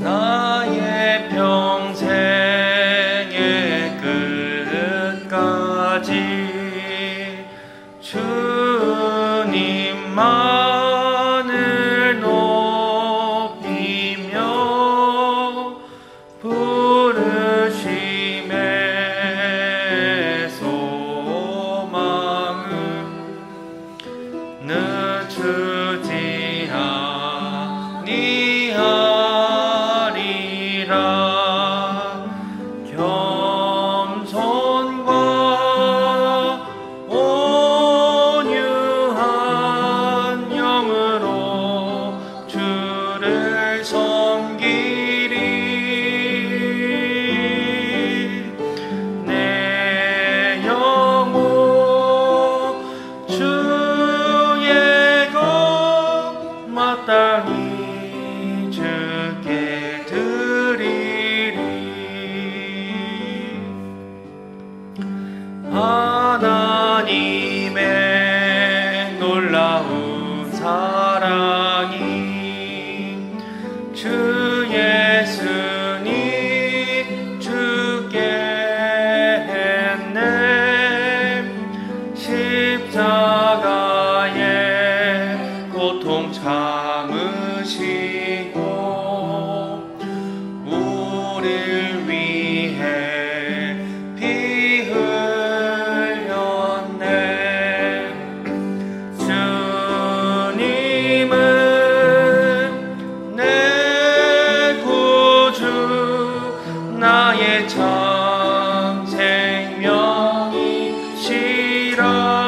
나의 평생의 끝까지 주님만을 높이며 부르심의 소망은 늦추지 아니하리라. 겸손과 온유한 영으로 주를 섬기리. 내 영혼 주의 것 마땅히 주께 드리리. 하나님의 놀라운 사랑이 주 예수님 주께 했네. 십자가의 고통 참으시고 우리를 위해 피 흘렸네. 주님은 내 구주 나의 참 생명이시라.